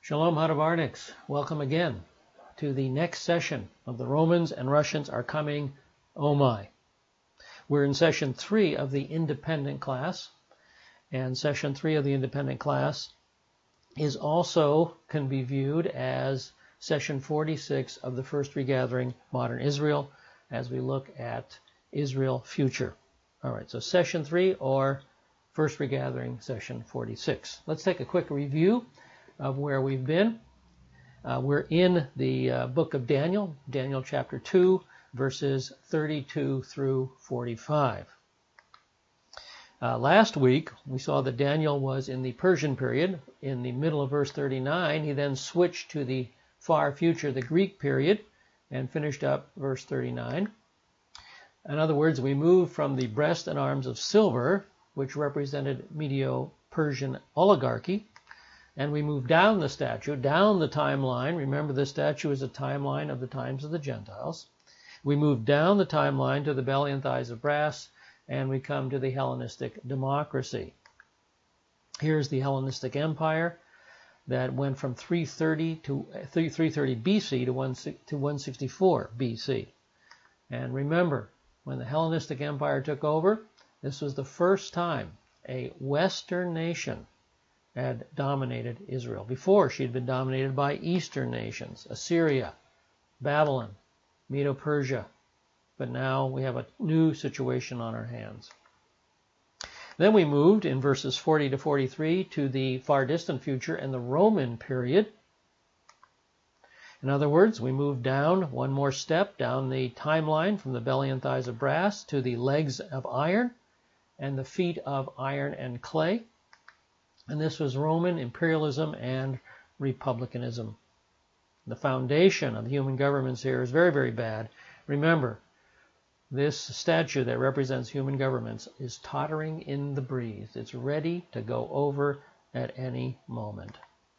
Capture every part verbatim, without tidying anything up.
Shalom Hadavarniks. Welcome again to the next session of The Romans and Russians Are Coming, Oh My. We're in session three of the independent class, and session three of the independent class is also can be viewed as session forty-six of the First Regathering Modern Israel as we look at Israel future. All right, so session three or First Regathering session forty-six. Let's take a quick review of where we've been. Uh, we're in the uh, book of Daniel, Daniel chapter two, verses thirty-two through forty-five. Uh, last week, we saw that Daniel was in the Persian period. In the middle of verse thirty-nine, he then switched to the far future, the Greek period, and finished up verse thirty-nine. In other words, we moved from the breast and arms of silver, which represented Medo-Persian oligarchy, and we move down the statue, down the timeline. Remember, the statue is a timeline of the times of the Gentiles. We move down the timeline to the belly and thighs of brass, and we come to the Hellenistic democracy. Here's the Hellenistic Empire that went from three thirty to three thirty B C to one sixty-four B C. And remember, when the Hellenistic Empire took over, this was the first time a Western nation had dominated Israel. Before, she had been dominated by Eastern nations, Assyria, Babylon, Medo-Persia. But now we have a new situation on our hands. Then we moved in verses forty to forty-three to the far distant future and the Roman period. In other words, we moved down one more step down the timeline from the belly and thighs of brass to the legs of iron and the feet of iron and clay. And this was Roman imperialism and republicanism. The foundation of the human governments here is very, very bad. Remember, this statue that represents human governments is tottering in the breeze. It's ready to go over at any moment.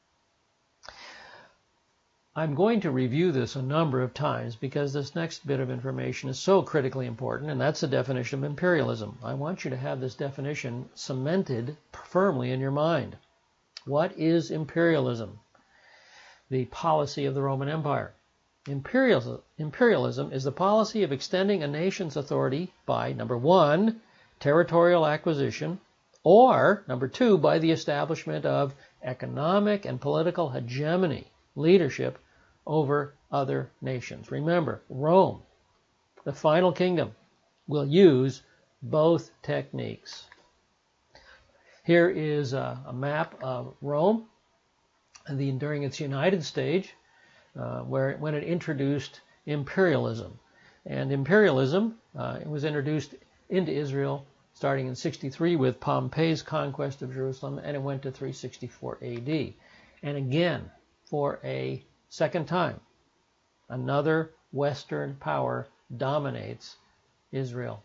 I'm going to review this a number of times because this next bit of information is so critically important, and that's the definition of imperialism. I want you to have this definition cemented firmly in your mind. What is imperialism? The policy of the Roman Empire. Imperialism, imperialism is the policy of extending a nation's authority by, number one, territorial acquisition, or, number two, by the establishment of economic and political hegemony, leadership over other nations. Remember, Rome, the final kingdom, will use both techniques. Here is a, a map of Rome and the, during its United stage, uh, where when it introduced imperialism. And imperialism uh, it was introduced into Israel starting in sixty-three with Pompey's conquest of Jerusalem, and it went to three sixty-four A D. And again, for a second time, another Western power dominates Israel.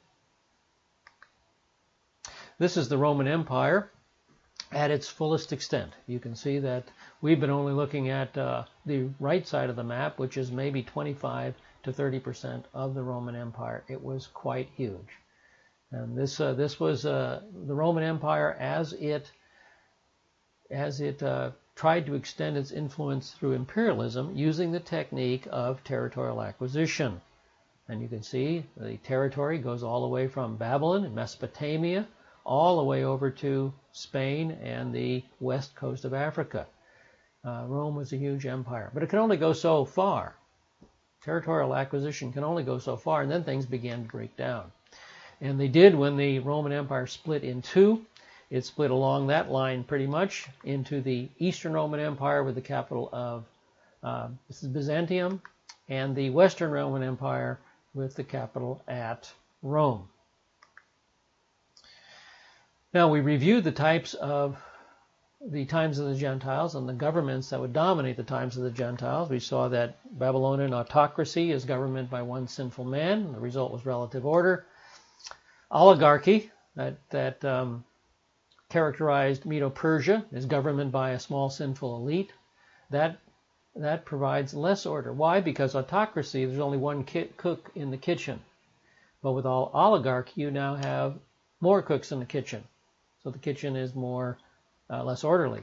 This is the Roman Empire at its fullest extent. You can see that we've been only looking at uh, the right side of the map, which is maybe twenty-five to thirty percent of the Roman Empire. It was quite huge. And this uh, this was uh, the Roman Empire as it as it uh, tried to extend its influence through imperialism using the technique of territorial acquisition. And you can see the territory goes all the way from Babylon and Mesopotamia all the way over to Spain and the west coast of Africa. Uh, Rome was a huge empire, but it could only go so far. Territorial acquisition can only go so far, and then things began to break down. And they did when the Roman Empire split in two. It split along that line pretty much into the Eastern Roman Empire with the capital of uh, this is Byzantium, and the Western Roman Empire with the capital at Rome. Now, we reviewed the types of the times of the Gentiles and the governments that would dominate the times of the Gentiles. We saw that Babylonian autocracy is government by one sinful man. The result was relative order. Oligarchy, that, that um, characterized Medo-Persia, is government by a small sinful elite. That, that provides less order. Why? Because autocracy, there's only one cook in the kitchen. But with all oligarchy, you now have more cooks in the kitchen. So the kitchen is more uh, less orderly.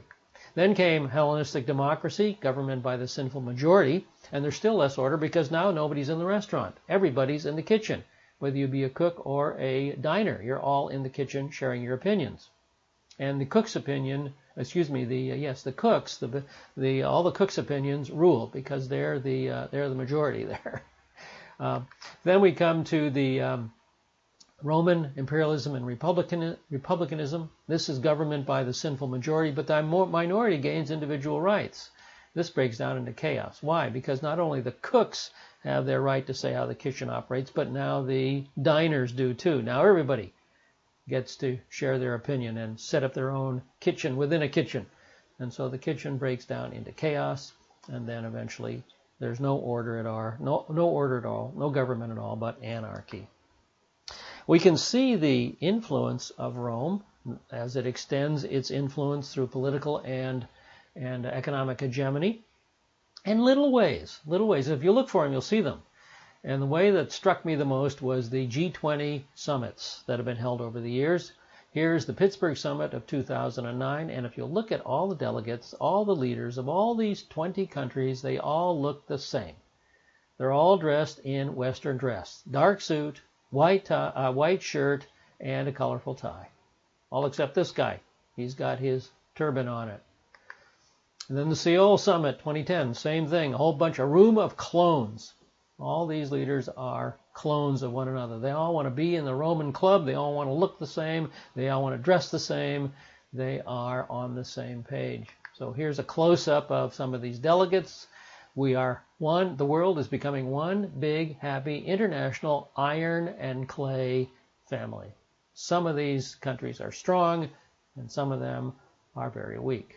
Then came Hellenistic democracy, government by the sinful majority, and there's still less order because now nobody's in the restaurant. Everybody's in the kitchen. Whether you be a cook or a diner, you're all in the kitchen sharing your opinions. And the cook's opinion, excuse me, the uh, yes, the cooks, the the all the cooks' opinions rule because they're the uh, they're the majority there. uh, then we come to the um, Roman imperialism and republican republicanism. This is government by the sinful majority, but the minority gains individual rights. This breaks down into chaos. Why? Because not only the cooks have their right to say how the kitchen operates, but now the diners do too. Now everybody gets to share their opinion and set up their own kitchen within a kitchen. And so the kitchen breaks down into chaos, and then eventually there's no order at all, no, no order at all, no government at all, but anarchy. We can see the influence of Rome as it extends its influence through political and, and economic hegemony in little ways. Little ways. If you look for them, you'll see them. And the way that struck me the most was the G twenty summits that have been held over the years. Here's the Pittsburgh summit of two thousand nine, and if you look at all the delegates, all the leaders of all these twenty countries, they all look the same. They're all dressed in Western dress. Dark suit, white, tie, uh, white shirt, and a colorful tie. All except this guy. He's got his turban on it. And then the Seoul summit, twenty ten, same thing. A whole bunch, a room of clones. All these leaders are clones of one another. They all want to be in the Roman club. They all want to look the same. They all want to dress the same. They are on the same page. So here's a close-up of some of these delegates. We are one. The world is becoming one big, happy, international iron and clay family. Some of these countries are strong, and some of them are very weak.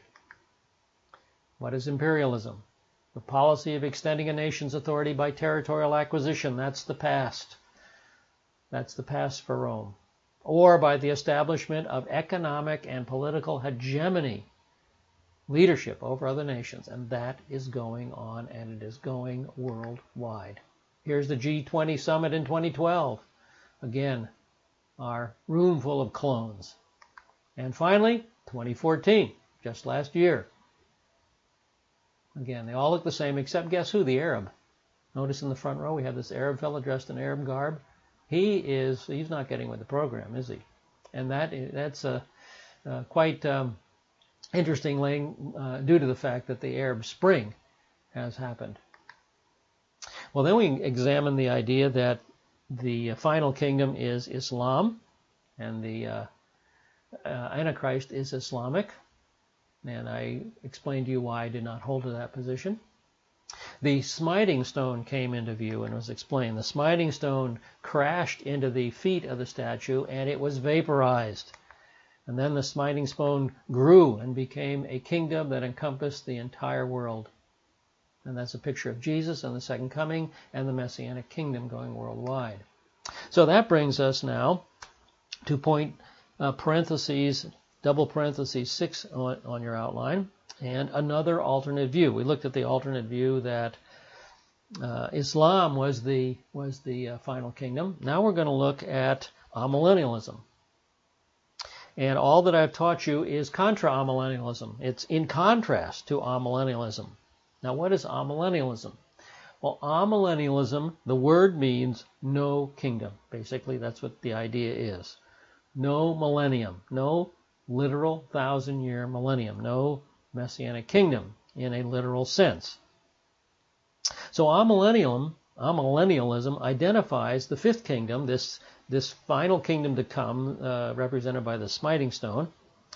What is imperialism? The policy of extending a nation's authority by territorial acquisition. That's the past. That's the past for Rome. Or by the establishment of economic and political hegemony, leadership over other nations. And that is going on, and it is going worldwide. Here's the G twenty summit in twenty twelve. Again, our room full of clones. And finally, twenty fourteen, just last year. Again, they all look the same, except guess who? The Arab. Notice in the front row we have this Arab fellow dressed in Arab garb. He is, he's not getting with the program, is he? And that that's uh, uh, quite um, interesting uh, due to the fact that the Arab Spring has happened. Well, then we examine the idea that the final kingdom is Islam, and the uh, uh, Antichrist is Islamic. And I explained to you why I did not hold to that position. The smiting stone came into view and was explained. The smiting stone crashed into the feet of the statue and it was vaporized. And then the smiting stone grew and became a kingdom that encompassed the entire world. And that's a picture of Jesus and the second coming and the Messianic kingdom going worldwide. So that brings us now to point uh, parentheses double parentheses six on, on your outline, and another alternate view. We looked at the alternate view that uh, Islam was the was the uh, final kingdom. Now we're going to look at amillennialism. And all that I've taught you is contra amillennialism. It's in contrast to amillennialism. Now what is amillennialism? Well, amillennialism, the word means no kingdom. Basically, that's what the idea is. No millennium, no literal thousand-year millennium, no messianic kingdom in a literal sense. So amillennialism, amillennialism identifies the fifth kingdom, this, this final kingdom to come, uh, represented by the smiting stone.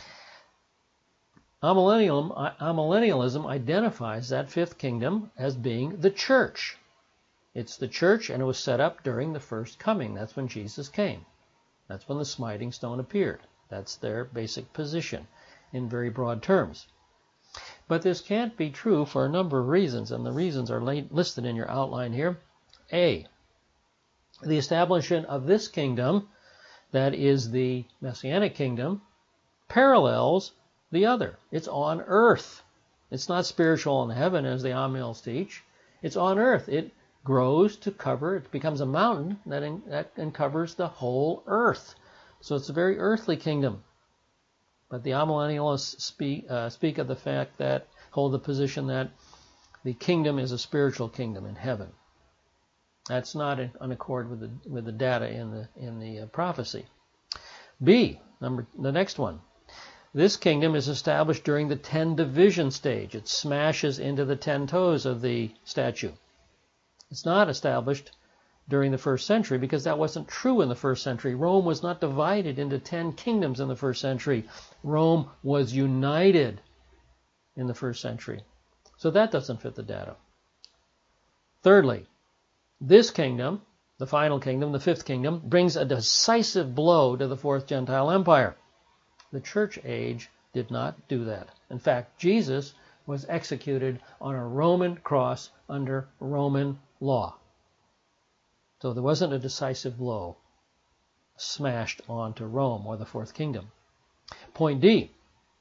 Amillennialism, amillennialism identifies that fifth kingdom as being the church. It's the church, and it was set up during the first coming. That's when Jesus came. That's when the smiting stone appeared. That's their basic position in very broad terms. But this can't be true for a number of reasons, and the reasons are listed in your outline here. A, the establishment of this kingdom, that is the Messianic kingdom, parallels the other. It's on earth. It's not spiritual in heaven as the Amils teach. It's on earth. It grows to cover, it becomes a mountain that, in, that covers the whole earth. So it's a very earthly kingdom. But the amillennialists speak, uh, speak of the fact that, hold the position that the kingdom is a spiritual kingdom in heaven. That's not in, in accord with the, with the data in the, in the uh, prophecy. B, number, the next one. This kingdom is established during the ten division stage. It smashes into the ten toes of the statue. It's not established during the first century because that wasn't true in the first century. Rome was not divided into ten kingdoms in the first century. Rome was united in the first century. So that doesn't fit the data. Thirdly, this kingdom, the final kingdom, the fifth kingdom, brings a decisive blow to the fourth Gentile empire. The church age did not do that. In fact, Jesus was executed on a Roman cross under Roman law. So there wasn't a decisive blow smashed onto Rome or the fourth kingdom. Point D.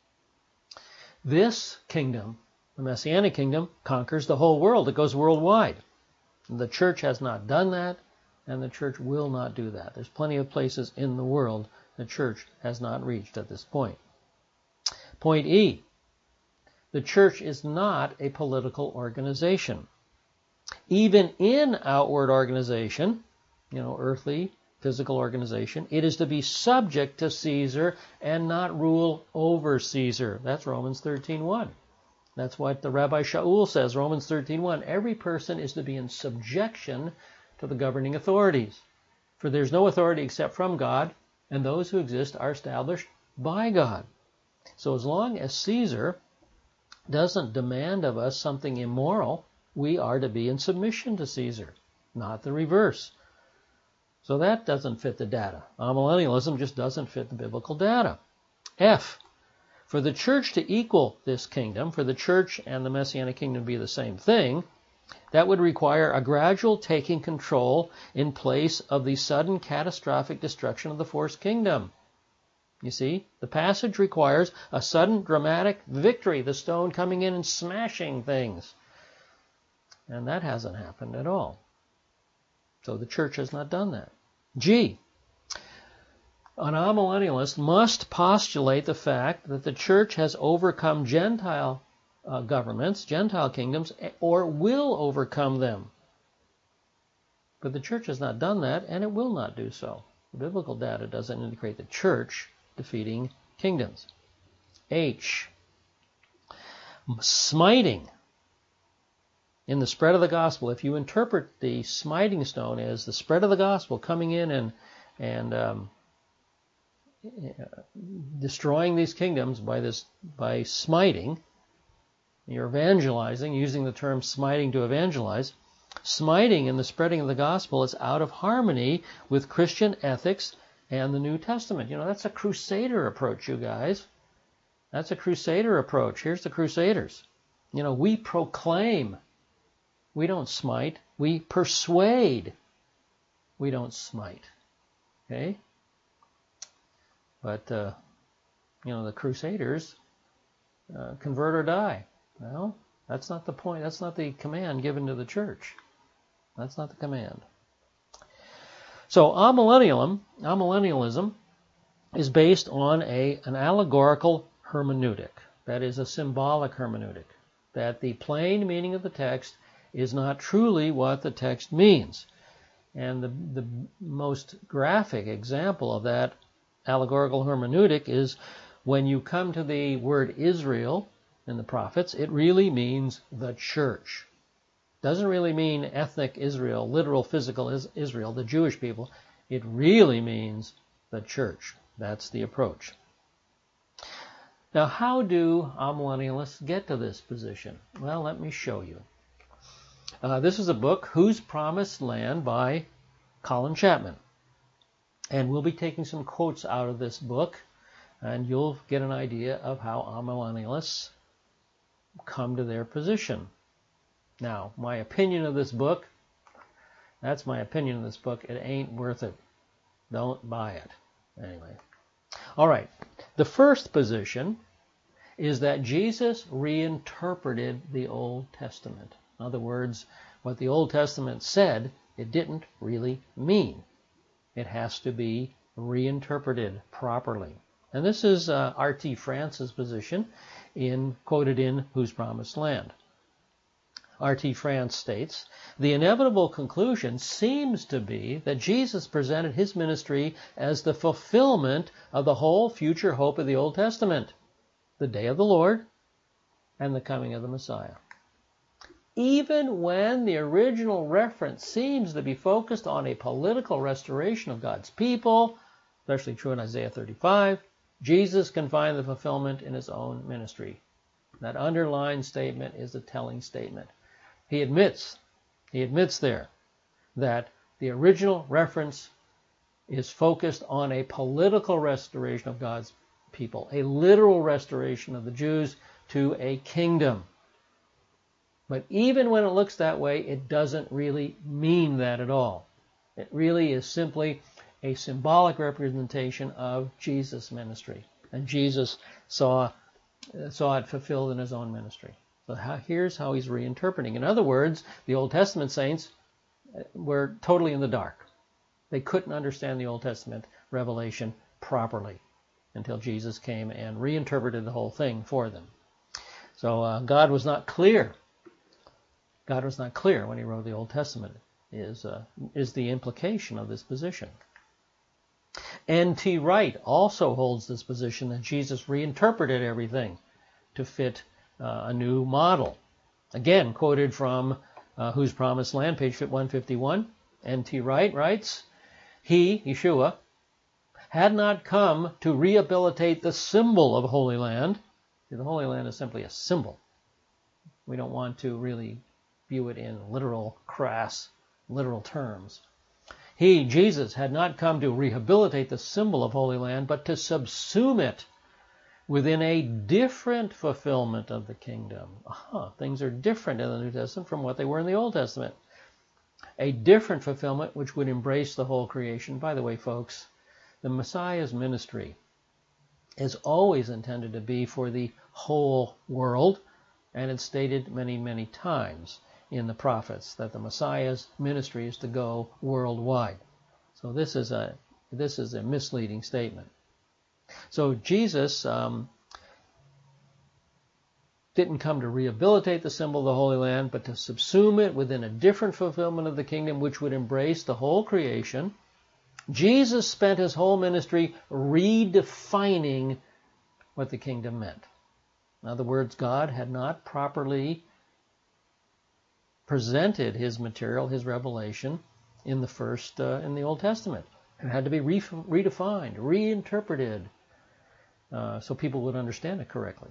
This kingdom, the Messianic kingdom, conquers the whole world. It goes worldwide. The church has not done that, and the church will not do that. There's plenty of places in the world the church has not reached at this point. Point E. The church is not a political organization. Even in outward organization, you know, earthly, physical organization, it is to be subject to Caesar and not rule over Caesar. That's Romans thirteen one. That's what the Rabbi Shaul says, Romans thirteen one. Every person is to be in subjection to the governing authorities. For there's no authority except from God, and those who exist are established by God. So as long as Caesar doesn't demand of us something immoral, we are to be in submission to Caesar, not the reverse. So that doesn't fit the data. Amillennialism just doesn't fit the biblical data. F. For the church to equal this kingdom, for the church and the Messianic kingdom to be the same thing, that would require a gradual taking control in place of the sudden catastrophic destruction of the fourth kingdom. You see, the passage requires a sudden dramatic victory, the stone coming in and smashing things. And that hasn't happened at all. So the church has not done that. G. An amillennialist must postulate the fact that the church has overcome Gentile uh, governments, Gentile kingdoms, or will overcome them. But the church has not done that, and it will not do so. The biblical data doesn't indicate the church defeating kingdoms. H. Smiting. In the spread of the gospel, if you interpret the smiting stone as the spread of the gospel coming in and and um, destroying these kingdoms by this by smiting, you're evangelizing, using the term smiting to evangelize. Smiting in the spreading of the gospel is out of harmony with Christian ethics and the New Testament. You know, that's a crusader approach, you guys. That's a crusader approach. Here's the Crusaders. You know, we proclaim. We don't smite. We persuade. We don't smite. Okay? But, uh, you know, the Crusaders uh, convert or die. Well, that's not the point. That's not the command given to the church. That's not the command. So amillennialism, amillennialism is based on a, an allegorical hermeneutic. That is a symbolic hermeneutic. That the plain meaning of the text is not truly what the text means. And the, the most graphic example of that allegorical hermeneutic is when you come to the word Israel in the prophets, it really means the church. Doesn't really mean ethnic Israel, literal physical Israel, the Jewish people. It really means the church. That's the approach. Now, how do amillennialists get to this position? Well, let me show you. Uh, this is a book, Whose Promised Land, by Colin Chapman. And we'll be taking some quotes out of this book, and you'll get an idea of how amillennialists come to their position. Now, my opinion of this book, that's my opinion of this book. It ain't worth it. Don't buy it. Anyway. All right. The first position is that Jesus reinterpreted the Old Testament. In other words, what the Old Testament said, it didn't really mean. It has to be reinterpreted properly. And this is uh, R T France's position in quoted in Whose Promised Land. R T France states, the inevitable conclusion seems to be that Jesus presented his ministry as the fulfillment of the whole future hope of the Old Testament, the day of the Lord and the coming of the Messiah. Even when the original reference seems to be focused on a political restoration of God's people, especially true in Isaiah thirty-five, Jesus can find the fulfillment in his own ministry. That underlined statement is a telling statement. He admits, he admits there that the original reference is focused on a political restoration of God's people, a literal restoration of the Jews to a kingdom. But even when it looks that way, it doesn't really mean that at all. It really is simply a symbolic representation of Jesus' ministry. And Jesus saw, saw it fulfilled in his own ministry. So how, here's how he's reinterpreting. In other words, the Old Testament saints were totally in the dark. They couldn't understand the Old Testament revelation properly until Jesus came and reinterpreted the whole thing for them. So uh, God was not clear. God was not clear when he wrote the Old Testament, is, uh, is the implication of this position. N T Wright also holds this position that Jesus reinterpreted everything to fit uh, a new model. Again, quoted from uh, Whose Promised Land, page one fifty-one, N T Wright writes, he, Yeshua, had not come to rehabilitate the symbol of Holy Land. The Holy Land is simply a symbol. We don't want to really view it in literal, crass, literal terms. He, Jesus, had not come to rehabilitate the symbol of Holy Land, but to subsume it within a different fulfillment of the kingdom. Aha, things are different in the New Testament from what they were in the Old Testament. A different fulfillment which would embrace the whole creation. By the way, folks, the Messiah's ministry is always intended to be for the whole world, and it's stated many, many times in the prophets that the Messiah's ministry is to go worldwide. So this is a this is a misleading statement. So Jesus um, didn't come to rehabilitate the symbol of the Holy Land, but to subsume it within a different fulfillment of the kingdom which would embrace the whole creation. Jesus spent his whole ministry redefining what the kingdom meant. In other words, God had not properly presented his material, his revelation, in the first, uh, in the Old Testament. It had to be re- redefined, reinterpreted, uh, so people would understand it correctly.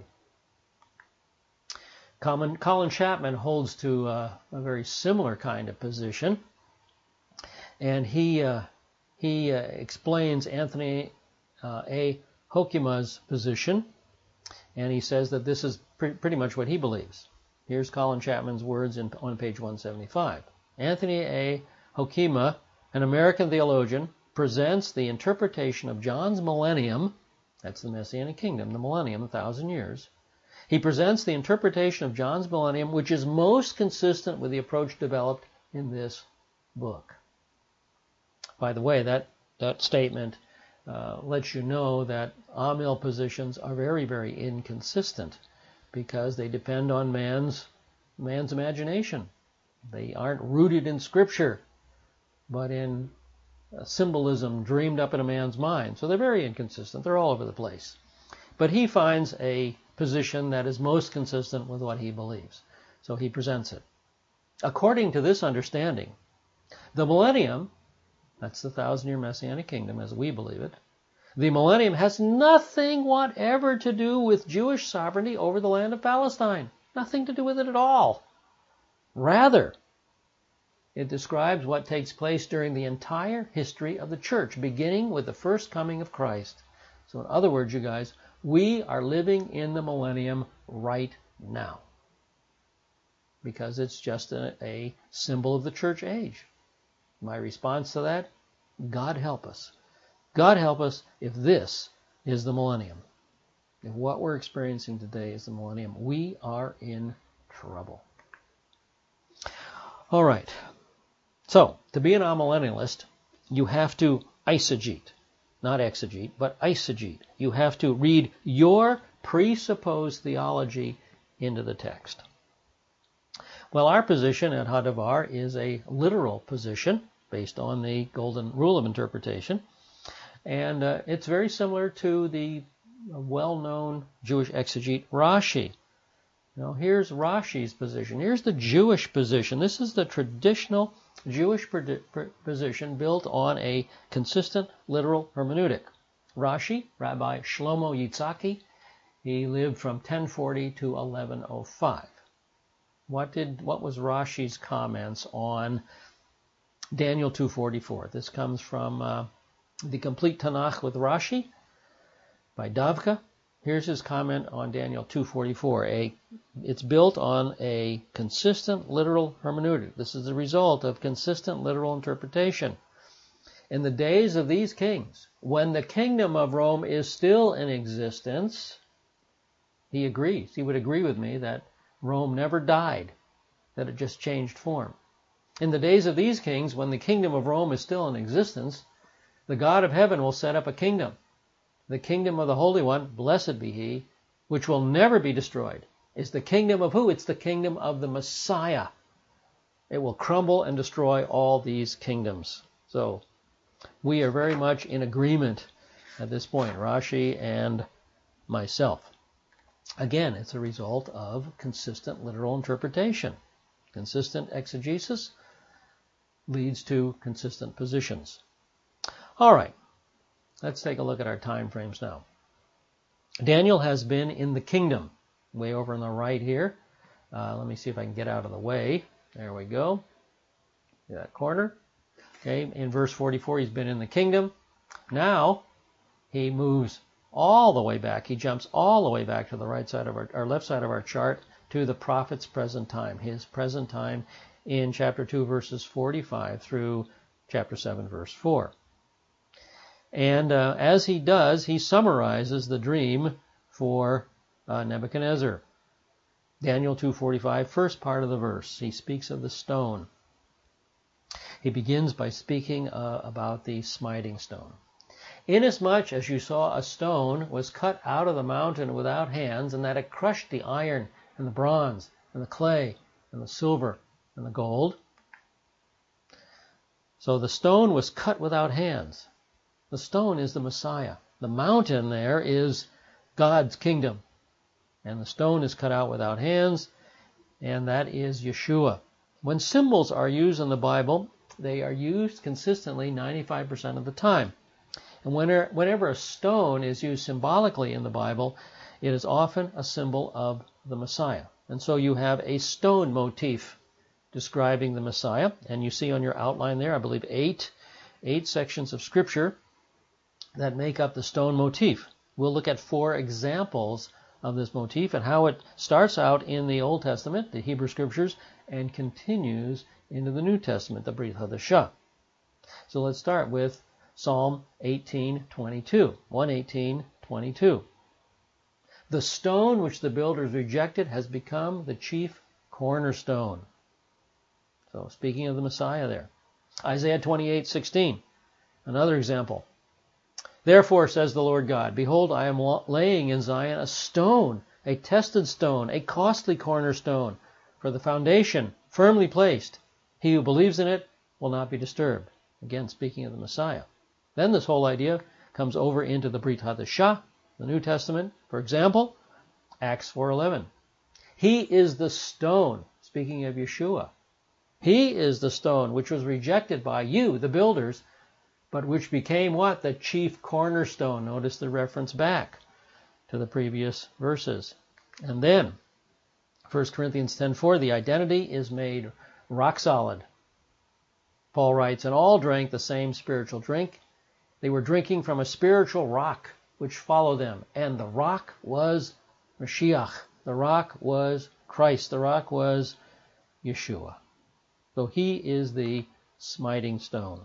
Colin, Colin Chapman holds to uh, a very similar kind of position, and he uh, he uh, explains Anthony uh, A. Hoekema's position, and he says that this is pre- pretty much what he believes. Here's Colin Chapman's words in, on page one seventy-five. Anthony A. Hoekema, an American theologian, presents the interpretation of John's millennium, that's the Messianic kingdom, the millennium, a thousand years. He presents the interpretation of John's millennium, which is most consistent with the approach developed in this book. By the way, that, that statement uh, lets you know that Amil positions are very, very inconsistent, because they depend on man's man's imagination. They aren't rooted in Scripture, but in symbolism dreamed up in a man's mind. So they're very inconsistent. They're all over the place. But he finds a position that is most consistent with what he believes. So he presents it. According to this understanding, the millennium, that's the thousand-year Messianic kingdom as we believe it, the millennium has nothing whatever to do with Jewish sovereignty over the land of Palestine. Nothing to do with it at all. Rather, it describes what takes place during the entire history of the church, beginning with the first coming of Christ. So in other words, you guys, we are living in the millennium right now, because it's just a, a symbol of the church age. My response to that, God help us. God help us if this is the millennium. If what we're experiencing today is the millennium, we are in trouble. All right. So, to be an amillennialist, you have to eisegete. not exegete, but eisegete. You have to read your presupposed theology into the text. Well, our position at Hadavar is a literal position based on the golden rule of interpretation. And uh, it's very similar to the well-known Jewish exegete Rashi. Now, here's Rashi's position. Here's the Jewish position. This is the traditional Jewish position built on a consistent literal hermeneutic. Rashi, Rabbi Shlomo Yitzhaki, he lived from ten forty to eleven oh five. What did what was Rashi's comments on Daniel two forty-four? This comes from uh, the Complete Tanakh with Rashi by Davka. Here's his comment on Daniel two forty-four. A, it's built on a consistent literal hermeneutic. This is the result of consistent literal interpretation. In the days of these kings, when the kingdom of Rome is still in existence, he agrees. He would agree with me that Rome never died, that it just changed form. In the days of these kings, when the kingdom of Rome is still in existence, the God of heaven will set up a kingdom, the kingdom of the Holy One, blessed be he, which will never be destroyed. It's the kingdom of who? It's the kingdom of the Messiah. It will crumble and destroy all these kingdoms. So we are very much in agreement at this point, Rashi and myself. Again, it's a result of consistent literal interpretation. Consistent exegesis leads to consistent positions. All right, let's take a look at our time frames now. Daniel has been in the kingdom, way over on the right here. Uh, let me see if I can get out of the way. There we go. See that corner? Okay, in verse forty-four, he's been in the kingdom. Now, he moves all the way back. He jumps all the way back to the right side of our, our left side of our chart to the prophet's present time, his present time in chapter two, verses forty-five through chapter seven, verse four. And uh, as he does, he summarizes the dream for uh, Nebuchadnezzar. Daniel two forty-five, first part of the verse, he speaks of the stone. He begins by speaking uh, about the smiting stone. Inasmuch as you saw a stone was cut out of the mountain without hands, and that it crushed the iron and the bronze and the clay and the silver and the gold. So the stone was cut without hands. The stone is the Messiah. The mountain there is God's kingdom. And the stone is cut out without hands, and that is Yeshua. When symbols are used in the Bible, they are used consistently ninety-five percent of the time. And whenever a stone is used symbolically in the Bible, it is often a symbol of the Messiah. And so you have a stone motif describing the Messiah. And you see on your outline there, I believe, eight, eight sections of Scripture that make up the stone motif. We'll look at four examples of this motif and how it starts out in the Old Testament, the Hebrew Scriptures, and continues into the New Testament, the Brit Hadashah. So let's start with Psalm eighteen twenty-two, one eighteen twenty-two. The stone which the builders rejected has become the chief cornerstone. So speaking of the Messiah there. Isaiah twenty-eight sixteen, another example. Therefore, says the Lord God, behold, I am laying in Zion a stone, a tested stone, a costly cornerstone, for the foundation firmly placed. He who believes in it will not be disturbed. Again, speaking of the Messiah. Then this whole idea comes over into the Brit Hadashah, the New Testament. For example, Acts four eleven. He is the stone, speaking of Yeshua. He is the stone which was rejected by you, the builders, but which became what? The chief cornerstone. Notice the reference back to the previous verses. And then, First Corinthians ten four, the identity is made rock solid. Paul writes, and all drank the same spiritual drink. They were drinking from a spiritual rock which followed them. And the rock was Mashiach. The rock was Christ. The rock was Yeshua. So he is the smiting stone.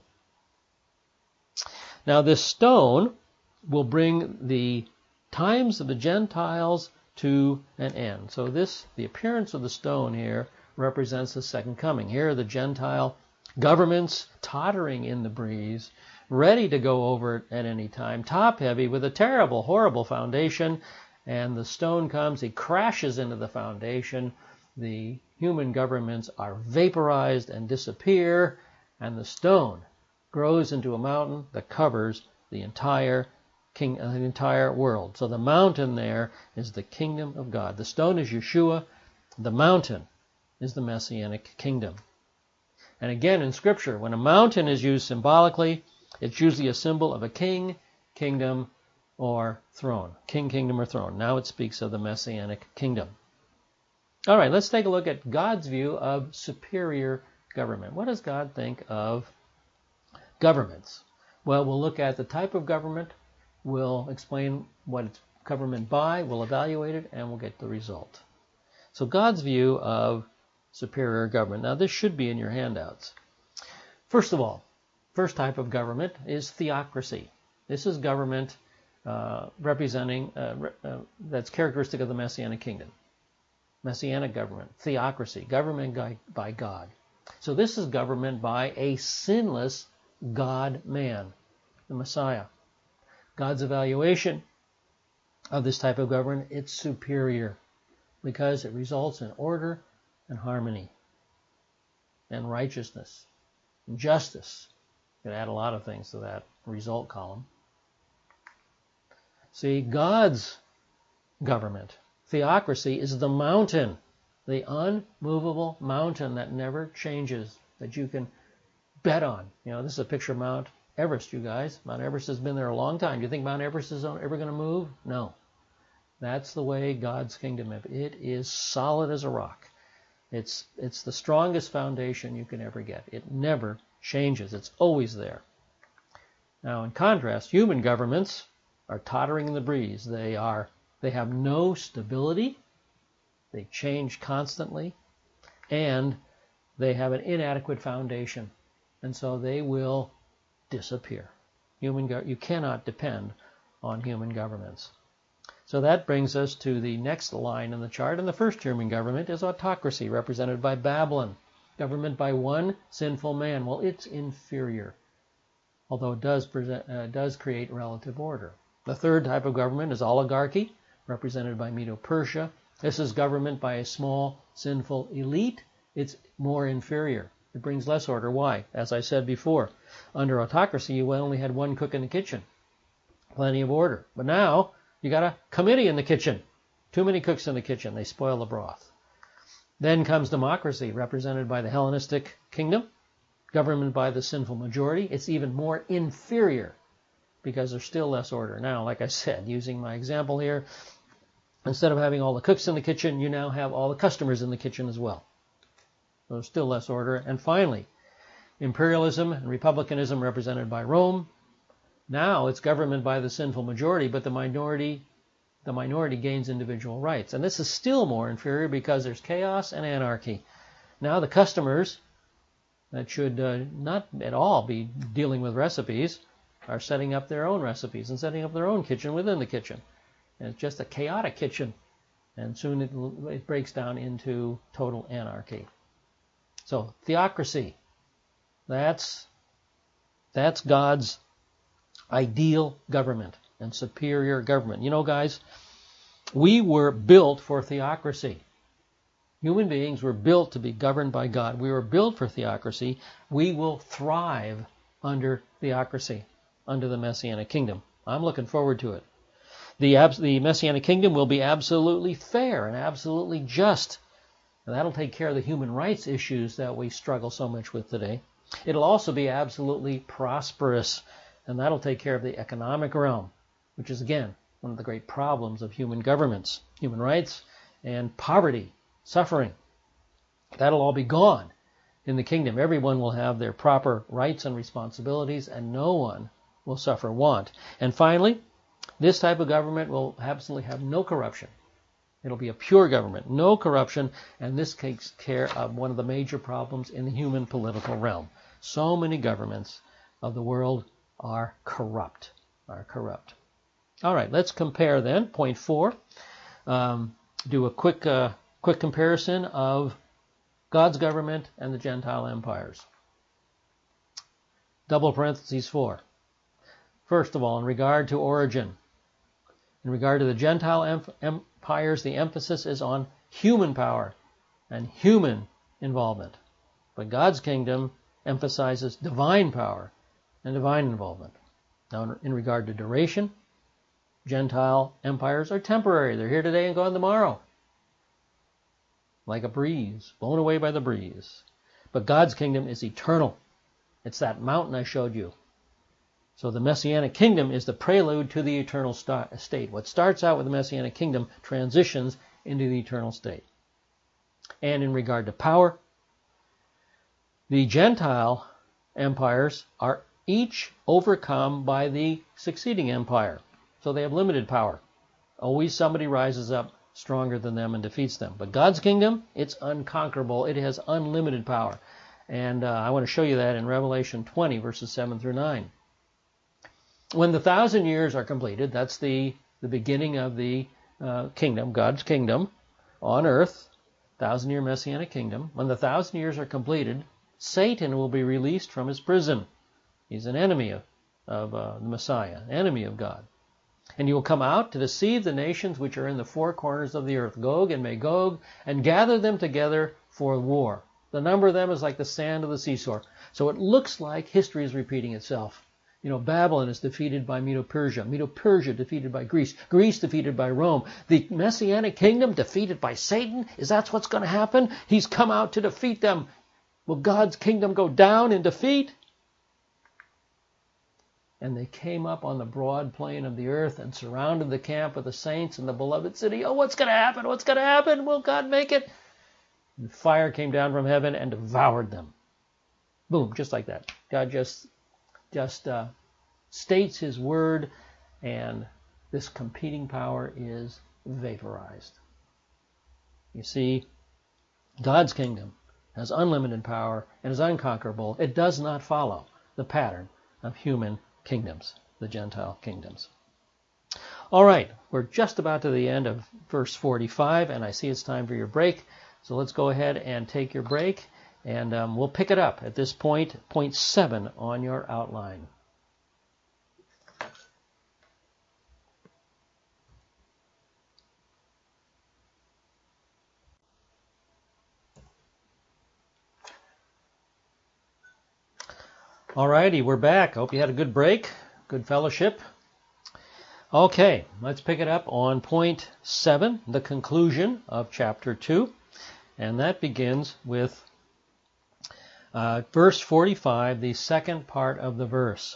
Now this stone will bring the times of the Gentiles to an end. So this, the appearance of the stone here, represents the second coming. Here are the Gentile governments tottering in the breeze, ready to go over it at any time, top-heavy, with a terrible, horrible foundation, and the stone comes, he crashes into the foundation, the human governments are vaporized and disappear, and the stone grows into a mountain that covers the entire king, uh, the entire world. So the mountain there is the kingdom of God. The stone is Yeshua. The mountain is the Messianic kingdom. And again, in Scripture, when a mountain is used symbolically, it's usually a symbol of a king, kingdom, or throne. King, kingdom, or throne. Now it speaks of the Messianic kingdom. All right, let's take a look at God's view of superior government. What does God think of governments? Well, we'll look at the type of government, we'll explain what it's government by, we'll evaluate it, and we'll get the result. So God's view of superior government. Now this should be in your handouts. First of all, first type of government is theocracy. This is government uh, representing, uh, uh, that's characteristic of the Messianic kingdom. Messianic government, theocracy, government by God. So this is government by a sinless God-man, the Messiah. God's evaluation of this type of government, it's superior because it results in order and harmony and righteousness and justice. You could add a lot of things to that result column. See, God's government, theocracy, is the mountain, the unmovable mountain that never changes, that you can bet on. You know, this is a picture of Mount Everest, you guys. Mount Everest has been there a long time. Do you think Mount Everest is ever going to move? No. That's the way God's kingdom is. It is solid as a rock. It's, it's the strongest foundation you can ever get. It never changes. It's always there. Now, in contrast, human governments are tottering in the breeze. They are, they have no stability. They change constantly. And they have an inadequate foundation. And so they will disappear. Human, you cannot depend on human governments. So that brings us to the next line in the chart. And the first human government is autocracy, represented by Babylon. Government by one sinful man. Well, it's inferior, although it does, present, uh, does create relative order. The third type of government is oligarchy, represented by Medo-Persia. This is government by a small, sinful elite. It's more inferior. It brings less order. Why? As I said before, under autocracy, you only had one cook in the kitchen. Plenty of order. But now, you got a committee in the kitchen. Too many cooks in the kitchen. They spoil the broth. Then comes democracy, represented by the Hellenistic kingdom, government by the sinful majority. It's even more inferior because there's still less order. Now, like I said, using my example here, instead of having all the cooks in the kitchen, you now have all the customers in the kitchen as well. So there's still less order. And finally, imperialism and republicanism, represented by Rome. Now it's government by the sinful majority, but the minority, the minority gains individual rights. And this is still more inferior because there's chaos and anarchy. Now the customers that should uh, not at all be dealing with recipes are setting up their own recipes and setting up their own kitchen within the kitchen. And it's just a chaotic kitchen. And soon it, it breaks down into total anarchy. So theocracy, that's, that's God's ideal government and superior government. You know, guys, we were built for theocracy. Human beings were built to be governed by God. We were built for theocracy. We will thrive under theocracy, under the Messianic kingdom. I'm looking forward to it. The, abs- the Messianic kingdom will be absolutely fair and absolutely just. And that'll take care of the human rights issues that we struggle so much with today. It'll also be absolutely prosperous, and that'll take care of the economic realm, which is, again, one of the great problems of human governments, human rights, and poverty, suffering. That'll all be gone in the kingdom. Everyone will have their proper rights and responsibilities, and no one will suffer want. And finally, this type of government will absolutely have no corruption. It'll be a pure government, no corruption, and this takes care of one of the major problems in the human political realm. So many governments of the world are corrupt, are corrupt. All right, let's compare then. Point four, um, do a quick, uh, quick comparison of God's government and the Gentile empires. Double parentheses four. First of all, in regard to origin, in regard to the Gentile em- empires, the emphasis is on human power and human involvement. But God's kingdom emphasizes divine power and divine involvement. Now, in regard to duration, Gentile empires are temporary. They're here today and gone tomorrow. Like a breeze, blown away by the breeze. But God's kingdom is eternal. It's that mountain I showed you. So the Messianic kingdom is the prelude to the eternal state. What starts out with the Messianic kingdom transitions into the eternal state. And in regard to power, the Gentile empires are each overcome by the succeeding empire. So they have limited power. Always somebody rises up stronger than them and defeats them. But God's kingdom, it's unconquerable. It has unlimited power. And uh, I want to show you that in Revelation twenty, verses seven through nine. When the thousand years are completed, that's the, the beginning of the uh, kingdom, God's kingdom on earth, thousand-year Messianic kingdom. When the thousand years are completed, Satan will be released from his prison. He's an enemy of, of uh, the Messiah, enemy of God. And he will come out to deceive the nations which are in the four corners of the earth, Gog and Magog, and gather them together for war. The number of them is like the sand of the seashore. So it looks like history is repeating itself. You know, Babylon is defeated by Medo-Persia. Medo-Persia defeated by Greece. Greece defeated by Rome. The Messianic kingdom defeated by Satan. Is that what's going to happen? He's come out to defeat them. Will God's kingdom go down in defeat? And they came up on the broad plain of the earth and surrounded the camp of the saints in the beloved city. Oh, what's going to happen? What's going to happen? Will God make it? And fire came down from heaven and devoured them. Boom, just like that. God just... just uh, states his word, and this competing power is vaporized. You see, God's kingdom has unlimited power and is unconquerable. It does not follow the pattern of human kingdoms, the Gentile kingdoms. All right, we're just about to the end of verse forty-five, and I see it's time for your break. So let's go ahead and take your break. And um, we'll pick it up at this point, point seven on your outline. All righty, we're back. Hope you had a good break, good fellowship. Okay, let's pick it up on point seven, the conclusion of chapter two. And that begins with Uh, verse forty-five, the second part of the verse.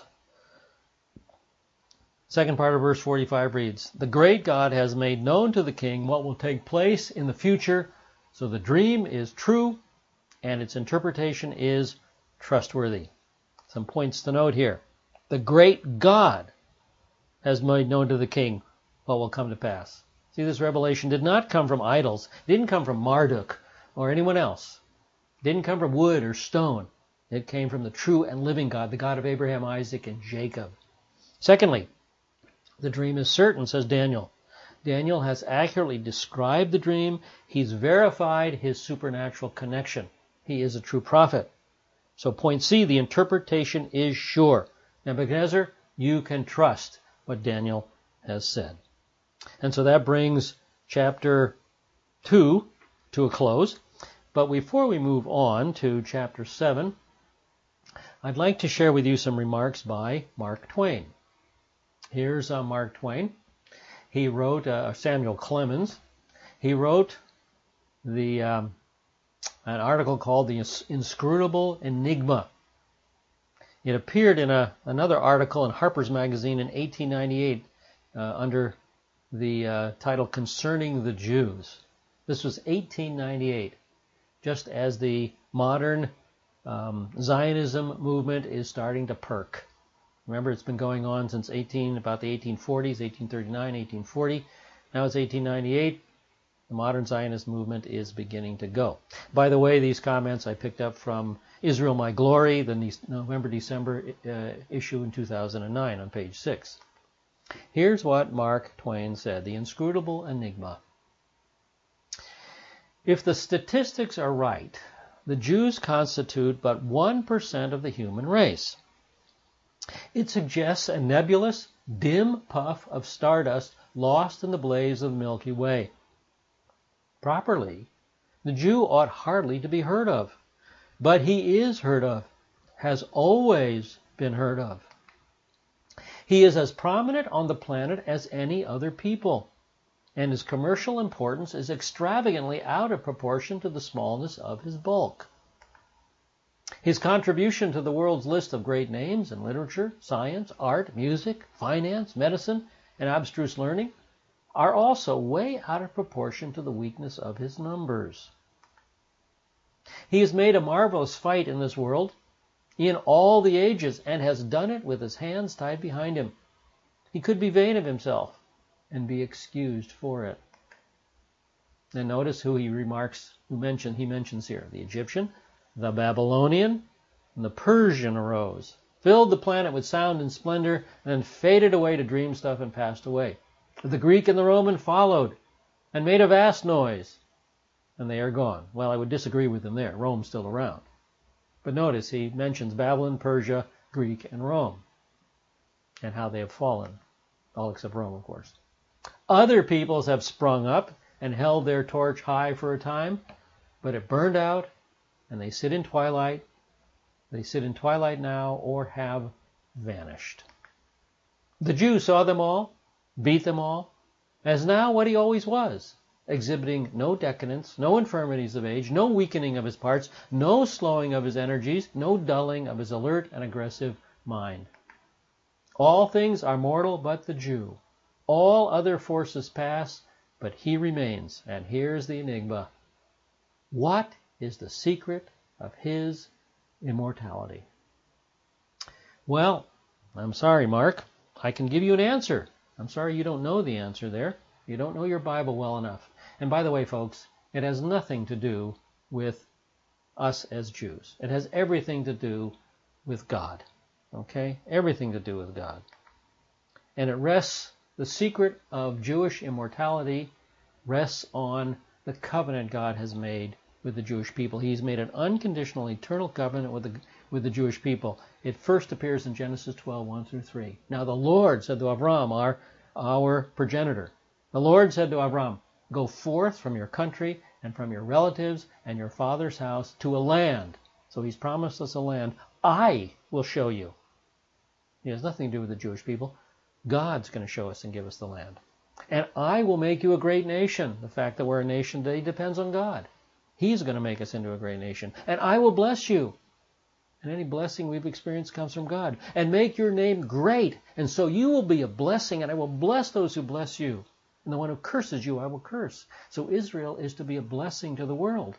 Second part of verse forty-five reads, "The great God has made known to the king what will take place in the future, so the dream is true and its interpretation is trustworthy." Some points to note here. The great God has made known to the king what will come to pass. See, this revelation did not come from idols. It didn't come from Marduk or anyone else. It didn't come from wood or stone. It came from the true and living God, the God of Abraham, Isaac, and Jacob. Secondly, the dream is certain, says Daniel. Daniel has accurately described the dream. He's verified his supernatural connection. He is a true prophet. So point C, the interpretation is sure. Nebuchadnezzar, you can trust what Daniel has said. And so that brings chapter two to a close. But before we move on to chapter seven, I'd like to share with you some remarks by Mark Twain. Here's uh, Mark Twain. He wrote, uh, Samuel Clemens, he wrote the um, an article called The Inscrutable Enigma. It appeared in a, another article in Harper's Magazine in eighteen ninety-eight uh, under the uh, title Concerning the Jews. This was eighteen ninety-eight, just as the modern um, Zionism movement is starting to perk. Remember, it's been going on since eighteen, about the eighteen forties, eighteen thirty-nine, eighteen forty. Now it's eighteen ninety-eight. The modern Zionist movement is beginning to go. By the way, these comments I picked up from Israel My Glory, the November-December uh, issue in two thousand nine on page six. Here's what Mark Twain said, The Inscrutable Enigma. If the statistics are right, the Jews constitute but one percent of the human race. It suggests a nebulous, dim puff of stardust lost in the blaze of the Milky Way. Properly, the Jew ought hardly to be heard of, but he is heard of, has always been heard of. He is as prominent on the planet as any other people, and his commercial importance is extravagantly out of proportion to the smallness of his bulk. His contribution to the world's list of great names in literature, science, art, music, finance, medicine, and abstruse learning are also way out of proportion to the weakness of his numbers. He has made a marvelous fight in this world in all the ages and has done it with his hands tied behind him. He could be vain of himself and be excused for it. And notice who he remarks, who mention, he mentions here. The Egyptian, the Babylonian, and the Persian arose, filled the planet with sound and splendor, and then faded away to dream stuff and passed away. The Greek and the Roman followed and made a vast noise, and they are gone. Well, I would disagree with him there. Rome's still around. But notice he mentions Babylon, Persia, Greek, and Rome, and how they have fallen, all except Rome, of course. Other peoples have sprung up and held their torch high for a time, but it burned out, and they sit in twilight. They sit in twilight now or have vanished. The Jew saw them all, beat them all, as now what he always was, exhibiting no decadence, no infirmities of age, no weakening of his parts, no slowing of his energies, no dulling of his alert and aggressive mind. All things are mortal but the Jew. All other forces pass, but he remains. And here's the enigma. What is the secret of his immortality? Well, I'm sorry, Mark. I can give you an answer. I'm sorry you don't know the answer there. You don't know your Bible well enough. And by the way, folks, it has nothing to do with us as Jews. It has everything to do with God. Okay? Everything to do with God. And it rests, the secret of Jewish immortality rests on the covenant God has made with the Jewish people. He's made an unconditional eternal covenant with the, with the Jewish people. It first appears in Genesis twelve, one through three. Now the Lord said to Avram, our, our progenitor, the Lord said to Avram, go forth from your country and from your relatives and your father's house to a land. So he's promised us a land. I will show you. It has nothing to do with the Jewish people. God's going to show us and give us the land. And I will make you a great nation. The fact that we're a nation today depends on God. He's going to make us into a great nation. And I will bless you. And any blessing we've experienced comes from God. And make your name great. And so you will be a blessing, and I will bless those who bless you. And the one who curses you, I will curse. So Israel is to be a blessing to the world.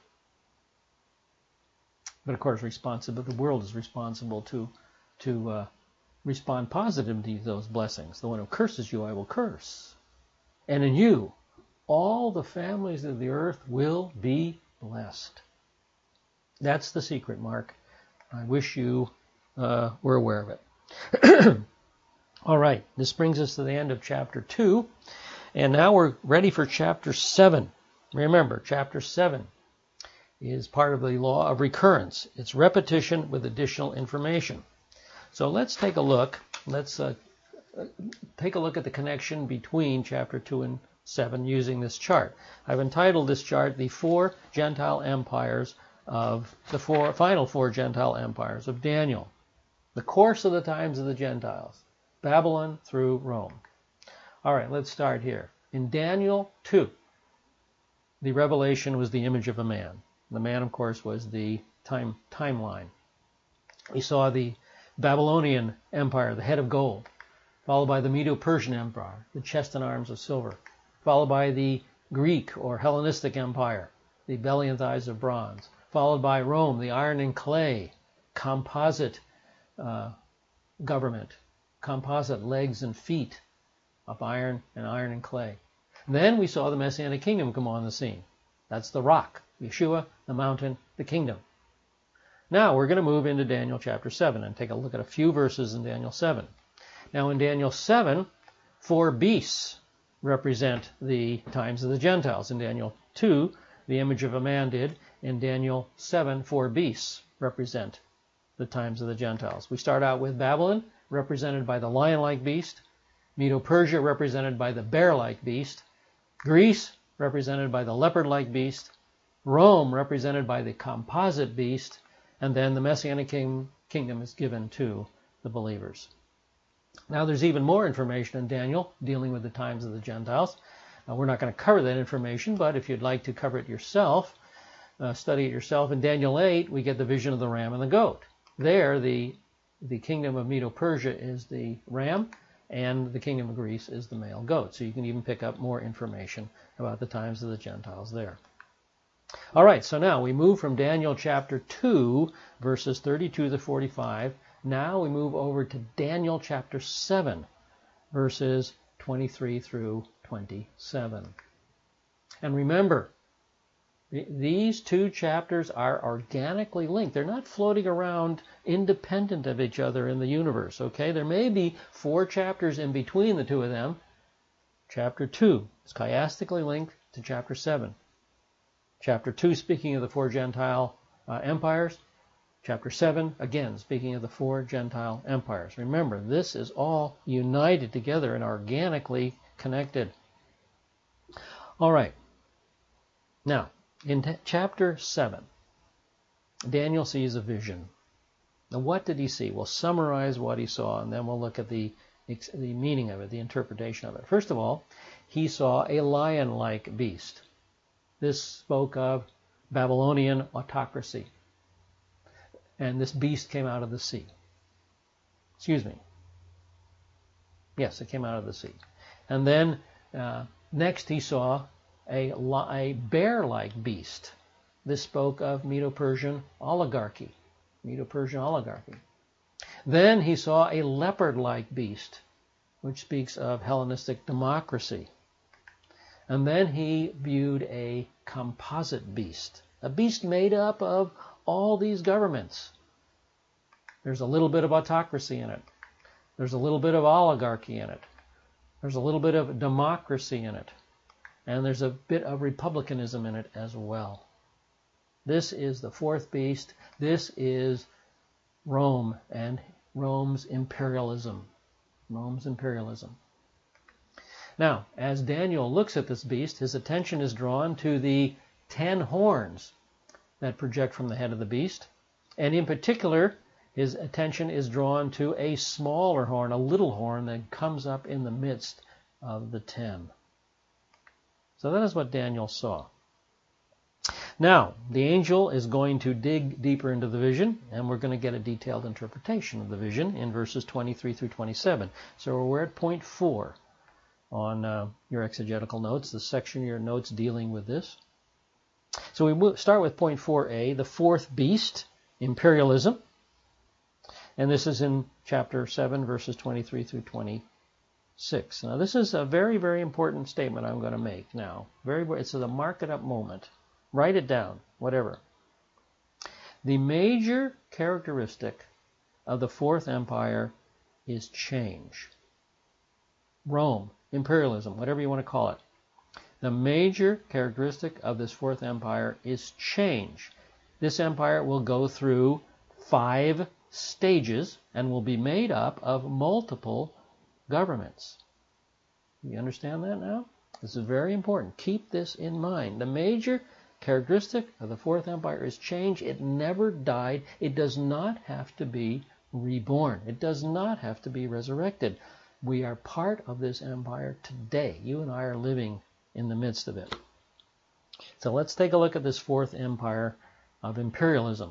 But of course, responsible, the world is responsible to, to uh, respond positively to those blessings. The one who curses you, I will curse. And in you, all the families of the earth will be blessed. That's the secret, Mark. I wish you uh, were aware of it. All right, this brings us to the end of chapter two. And now we're ready for chapter seven. Remember, chapter seven is part of the law of recurrence. It's repetition with additional information. So let's take a look. Let's uh, take a look at the connection between chapter two and seven using this chart. I've entitled this chart the four Gentile empires of the four final four Gentile empires of Daniel. The course of the times of the Gentiles. Babylon through Rome. All right, let's start here. In Daniel two, the revelation was the image of a man. The man, of course, was the time timeline. We saw the Babylonian Empire, the head of gold, followed by the Medo-Persian Empire, the chest and arms of silver, followed by the Greek or Hellenistic Empire, the belly and thighs of bronze, followed by Rome, the iron and clay, composite uh, government, composite legs and feet of iron and iron and clay. And then we saw the Messianic kingdom come on the scene. That's the rock, Yeshua, the mountain, the kingdom. Now we're going to move into Daniel chapter seven and take a look at a few verses in Daniel seven. Now in Daniel seven, four beasts represent the times of the Gentiles. In Daniel two, the image of a man did. In Daniel seven, four beasts represent the times of the Gentiles. We start out with Babylon, represented by the lion-like beast. Medo-Persia, represented by the bear-like beast. Greece, represented by the leopard-like beast. Rome, represented by the composite beast. And then the Messianic king, kingdom is given to the believers. Now there's even more information in Daniel dealing with the times of the Gentiles. Uh, we're not going to cover that information, but if you'd like to cover it yourself, uh, study it yourself. In Daniel eight, we get the vision of the ram and the goat. There, the, the kingdom of Medo-Persia is the ram, and the kingdom of Greece is the male goat. So you can even pick up more information about the times of the Gentiles there. All right, so now we move from Daniel chapter two, verses thirty-two to forty-five. Now we move over to Daniel chapter seven, verses twenty-three through twenty-seven. And remember, these two chapters are organically linked. They're not floating around independent of each other in the universe, okay? There may be four chapters in between the two of them. Chapter two is chiastically linked to chapter seven. Chapter two, speaking of the four Gentile uh, empires. Chapter seven, again, speaking of the four Gentile empires. Remember, this is all united together and organically connected. All right. Now, in t- chapter seven, Daniel sees a vision. Now, what did he see? We'll summarize what he saw, and then we'll look at the, the meaning of it, the interpretation of it. First of all, he saw a lion-like beast. This spoke of Babylonian autocracy. And this beast came out of the sea. Excuse me. Yes, it came out of the sea. And then uh, next he saw a, a bear-like beast. This spoke of Medo-Persian oligarchy. Medo-Persian oligarchy. Then he saw a leopard-like beast, which speaks of Hellenistic democracy. And then he viewed a composite beast, a beast made up of all these governments. There's a little bit of autocracy in it. There's a little bit of oligarchy in it. There's a little bit of democracy in it. And there's a bit of republicanism in it as well. This is the fourth beast. This is Rome and Rome's imperialism. Rome's imperialism. Now, as Daniel looks at this beast, his attention is drawn to the ten horns that project from the head of the beast. And in particular, his attention is drawn to a smaller horn, a little horn that comes up in the midst of the ten. So that is what Daniel saw. Now, the angel is going to dig deeper into the vision, and we're going to get a detailed interpretation of the vision in verses twenty-three through twenty-seven. So we're at point four on uh, your exegetical notes, the section of your notes dealing with this. So we move, start with point four A, the fourth beast, imperialism. And this is in chapter seven, verses twenty-three through twenty-six. Now, this is a very, very important statement I'm going to make now. Very, it's a mark it up moment. Write it down, whatever. The major characteristic of the Fourth Empire is change. Rome, imperialism, whatever you want to call it. The major characteristic of this Fourth Empire is change. This empire will go through five stages and will be made up of multiple governments. You understand that now? This is very important. Keep this in mind. The major characteristic of the Fourth Empire is change. It never died. It does not have to be reborn. It does not have to be resurrected. We are part of this empire today. You and I are living in the midst of it. So let's take a look at this Fourth Empire of imperialism.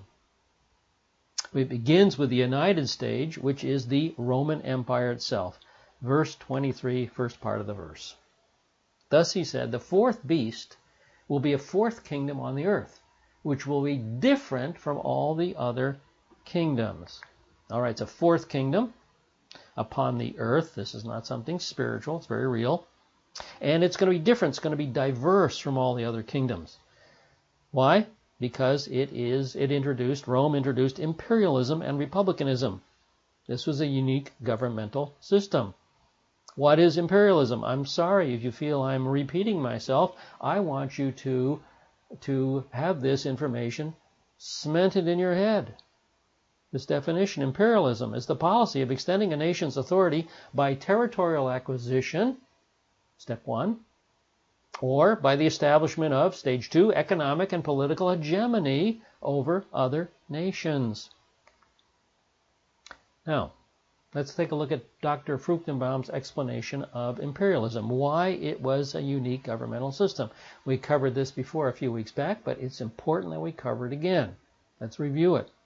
It begins with the united stage, which is the Roman Empire itself. Verse twenty-three, first part of the verse. Thus he said, the fourth beast will be a fourth kingdom on the earth, which will be different from all the other kingdoms. All right, it's a fourth kingdom upon the earth. This is not something spiritual. It's very real. And it's going to be different. It's going to be diverse from all the other kingdoms. Why? Because it is, it introduced, Rome introduced imperialism and republicanism. This was a unique governmental system. What is imperialism? I'm sorry if you feel I'm repeating myself. I want you to, to have this information cemented in your head. This definition, imperialism, is the policy of extending a nation's authority by territorial acquisition, step one, or by the establishment of, stage two, economic and political hegemony over other nations. Now, let's take a look at Doctor Fruchtenbaum's explanation of imperialism, why it was a unique governmental system. We covered this before a few weeks back, but it's important that we cover it again. Let's review it.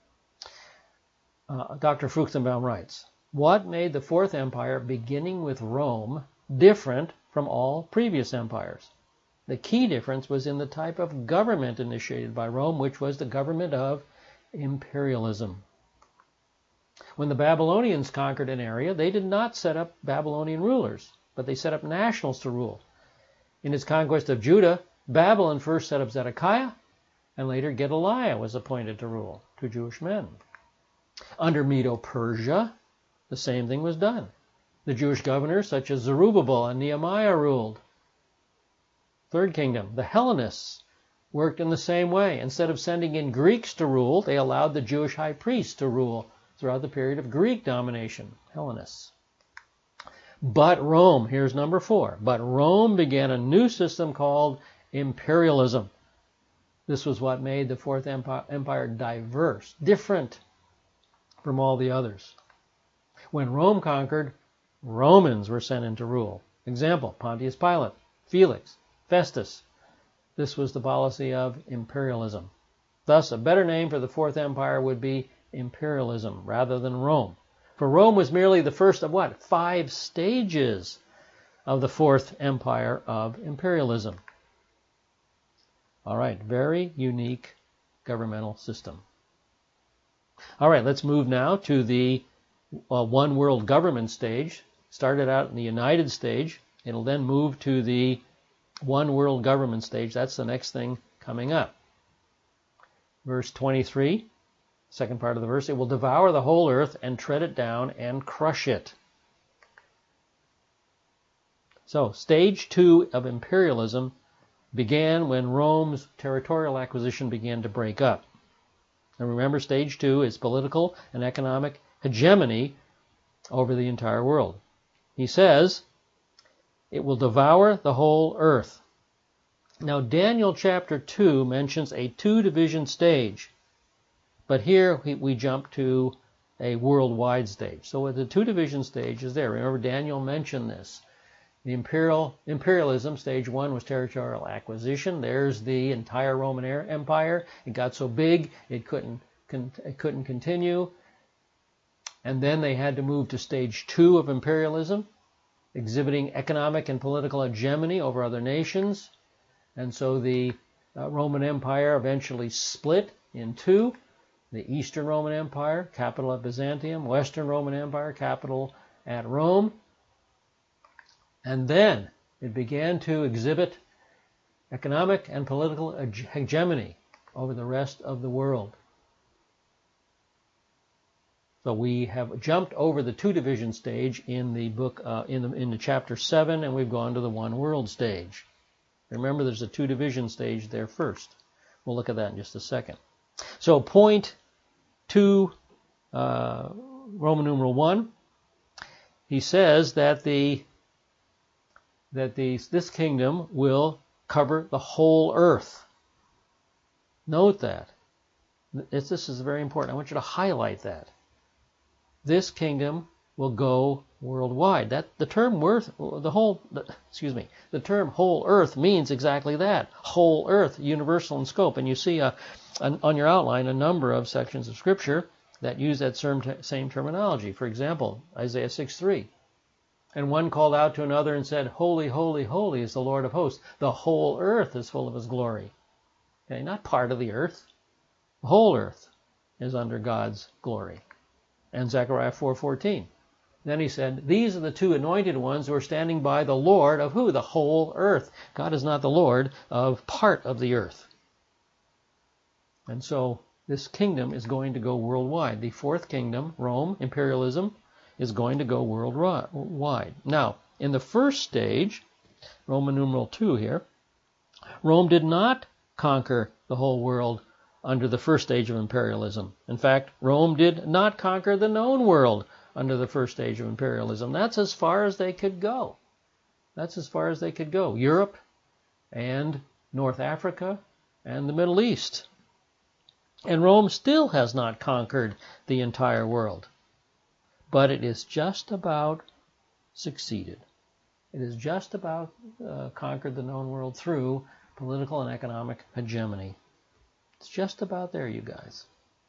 Uh, Doctor Fruchtenbaum writes, what made the Fourth Empire, beginning with Rome, different from all previous empires? The key difference was in the type of government initiated by Rome, which was the government of imperialism. When the Babylonians conquered an area, they did not set up Babylonian rulers, but they set up nationals to rule. In its conquest of Judah, Babylon first set up Zedekiah, and later Gedaliah was appointed to rule, two Jewish men. Under Medo-Persia, the same thing was done. The Jewish governors, such as Zerubbabel and Nehemiah, ruled. Third kingdom, the Hellenists, worked in the same way. Instead of sending in Greeks to rule, they allowed the Jewish high priests to rule throughout the period of Greek domination, Hellenists. But Rome, here's number four, but Rome began a new system called imperialism. This was what made the Fourth Empire diverse, different from all the others. When Rome conquered, Romans were sent in to rule. Example, Pontius Pilate, Felix, Festus. This was the policy of imperialism. Thus, a better name for the Fourth Empire would be imperialism rather than Rome. For Rome was merely the first of what? Five stages of the Fourth Empire of imperialism. All right, very unique governmental system. All right, let's move now to the uh, one world government stage. Started out in the United stage. It'll then move to the one world government stage. That's the next thing coming up. Verse twenty-three, second part of the verse, it will devour the whole earth and tread it down and crush it. So, stage two of imperialism began when Rome's territorial acquisition began to break up. And remember, stage two is political and economic hegemony over the entire world. He says, it will devour the whole earth. Now, Daniel chapter two mentions a two-division stage, but here we, we jump to a worldwide stage. So the two-division stage is there. Remember, Daniel mentioned this. The imperial imperialism, stage one, was territorial acquisition. There's the entire Roman Empire. It got so big it couldn't it couldn't continue. And then they had to move to stage two of imperialism, exhibiting economic and political hegemony over other nations. And so the uh, Roman Empire eventually split in two. The Eastern Roman Empire, capital at Byzantium, Western Roman Empire, capital at Rome. And then it began to exhibit economic and political hegemony over the rest of the world. So we have jumped over the two-division stage in the book, uh, in the in the chapter seven, and we've gone to the one-world stage. Remember, there's a two-division stage there first. We'll look at that in just a second. So point two, uh, Roman numeral one, he says that the that the, this kingdom will cover the whole earth. Note that. It's, this is very important. I want you to highlight that. This kingdom will go worldwide. That the term worth, the whole, the, excuse me, the term whole earth means exactly that. Whole earth, universal in scope. And you see a, an, on your outline a number of sections of Scripture that use that same terminology. For example, Isaiah six three. And one called out to another and said, Holy, holy, holy is the Lord of hosts. The whole earth is full of his glory. Okay, not part of the earth. The whole earth is under God's glory. And Zechariah four fourteen. Then he said, these are the two anointed ones who are standing by the Lord of who? The whole earth. God is not the Lord of part of the earth. And so this kingdom is going to go worldwide. The fourth kingdom, Rome, imperialism, is going to go worldwide. Now, in the first stage, Roman numeral two here, Rome did not conquer the whole world under the first stage of imperialism. In fact, Rome did not conquer the known world under the first stage of imperialism. That's as far as they could go. That's as far as they could go. Europe and North Africa and the Middle East. And Rome still has not conquered the entire world. But it is just about succeeded. It is just about uh, conquered the known world through political and economic hegemony. It's just about there, you guys.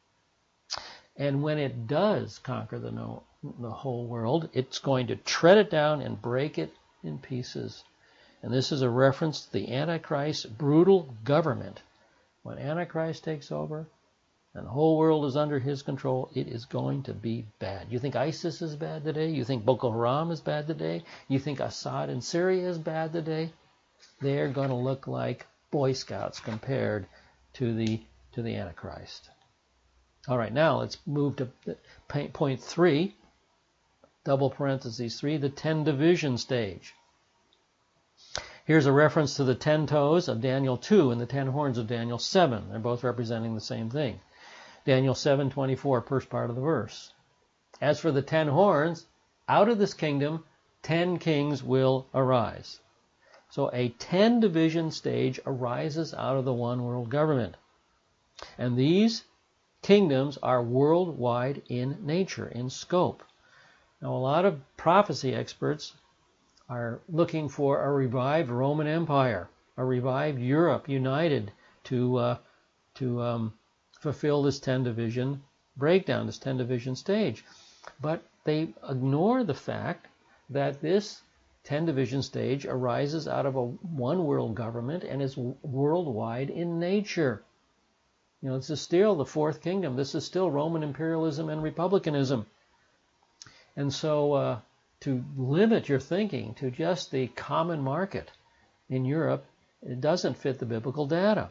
And when it does conquer the, no, the whole world, it's going to tread it down and break it in pieces. And this is a reference to the Antichrist's brutal government. When Antichrist takes over and the whole world is under his control, it is going to be bad. You think ISIS is bad today? You think Boko Haram is bad today? You think Assad in Syria is bad today? They're going to look like Boy Scouts compared to the to the Antichrist. All right, now let's move to point three, double parentheses three, the ten division stage. Here's a reference to the ten toes of Daniel two and the ten horns of Daniel seven. They're both representing the same thing. Daniel seven twenty-four, first part of the verse. As for the ten horns, out of this kingdom, ten kings will arise. So a ten division stage arises out of the one world government. And these kingdoms are worldwide in nature, in scope. Now, a lot of prophecy experts are looking for a revived Roman Empire, a revived Europe united to uh, to um, fulfill this ten division breakdown, this ten division stage. But they ignore the fact that this ten division stage arises out of a one world government and is worldwide in nature. You know, this is still the fourth kingdom. This is still Roman imperialism and republicanism. And so uh, to limit your thinking to just the common market in Europe, it doesn't fit the biblical data.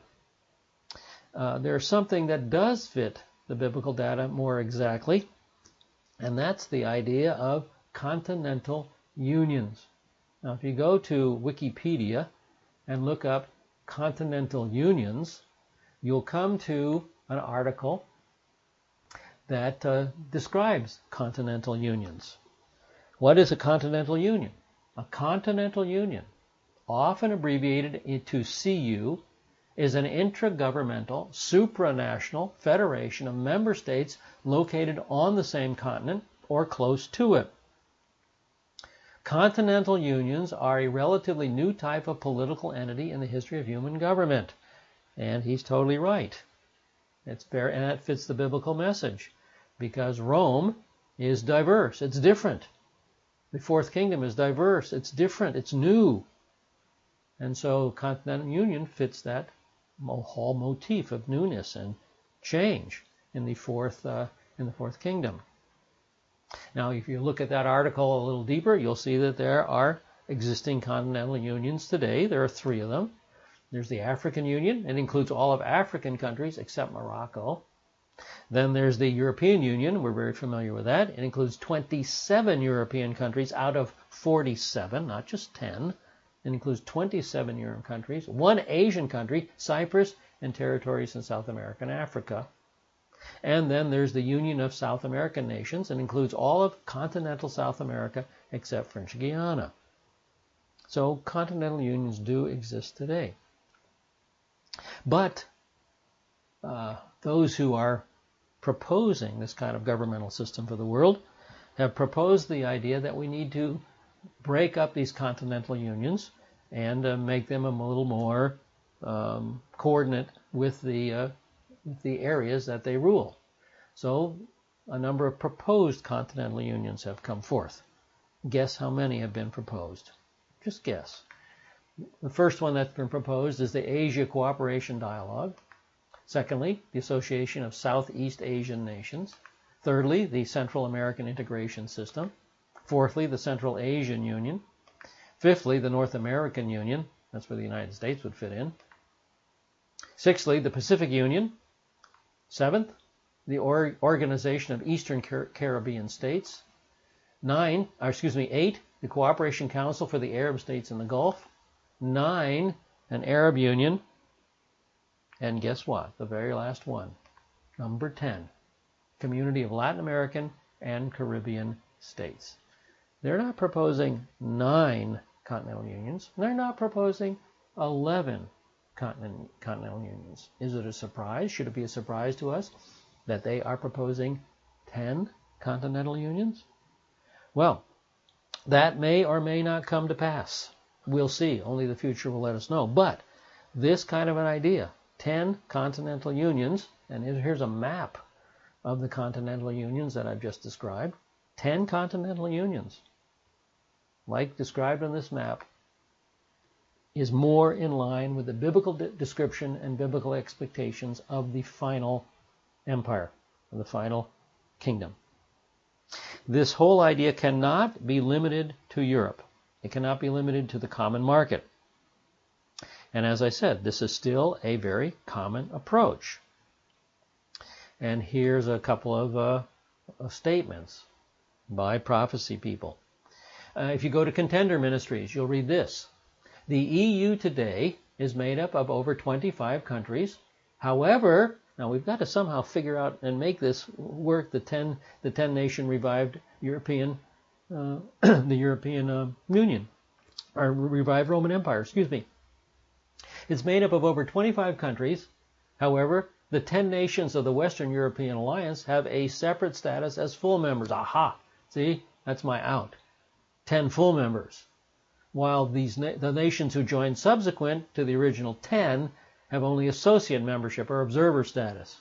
Uh, there's something that does fit the biblical data more exactly, and that's the idea of continental unions. Now, if you go to Wikipedia and look up continental unions, you'll come to an article that uh, describes continental unions. What is a continental union? A continental union, often abbreviated into C U, is an intragovernmental, supranational federation of member states located on the same continent or close to it. Continental unions are a relatively new type of political entity in the history of human government. And he's totally right. It's fair, and that fits the biblical message, because Rome is diverse. It's different. The fourth kingdom is diverse. It's different. It's new. And so Continental Union fits that whole motif of newness and change in the fourth uh, in the fourth kingdom. Now, if you look at that article a little deeper, you'll see that there are existing continental unions today. There are three of them. There's the African Union. It includes all of African countries except Morocco. Then there's the European Union. We're very familiar with that. It includes twenty-seven European countries out of forty-seven, not just ten. It includes twenty-seven European countries, one Asian country, Cyprus, and territories in South America and Africa. And then there's the Union of South American Nations. It includes all of continental South America except French Guiana. So continental unions do exist today. But uh, those who are proposing this kind of governmental system for the world have proposed the idea that we need to break up these continental unions and uh, make them a little more um, coordinate with the, uh, with the areas that they rule. So a number of proposed continental unions have come forth. Guess how many have been proposed? Just guess. The first one that's been proposed is the Asia Cooperation Dialogue. Secondly, the Association of Southeast Asian Nations. Thirdly, the Central American Integration System. Fourthly, the Central Asian Union. Fifthly, the North American Union. That's where the United States would fit in. Sixthly, the Pacific Union. Seventh, the Or- Organization of Eastern Car- Caribbean States. Nine, or excuse me, eight, the Cooperation Council for the Arab States in the Gulf. Nine, an Arab Union. And guess what? The very last one, number ten, Community of Latin American and Caribbean States. They're not proposing nine continental unions. They're not proposing eleven continent, continental unions. Is it a surprise? Should it be a surprise to us that they are proposing ten continental unions? Well, that may or may not come to pass. We'll see. Only the future will let us know. But this kind of an idea, ten continental unions, and here's a map of the continental unions that I've just described. ten continental unions, like described on this map, is more in line with the biblical de- description and biblical expectations of the final empire, of the final kingdom. This whole idea cannot be limited to Europe. It cannot be limited to the common market. And as I said, this is still a very common approach. And here's a couple of uh, uh, statements by prophecy people. Uh, if you go to Contender Ministries, you'll read this. The E U today is made up of over twenty-five countries. However, now we've got to somehow figure out and make this work, the ten, the ten nation revived European, uh, the European uh, Union, or revived Roman Empire, excuse me. It's made up of over twenty-five countries. However, the ten nations of the Western European Alliance have a separate status as full members. Aha! See, that's my out. Ten full members. While these na- the nations who joined subsequent to the original ten have only associate membership or observer status.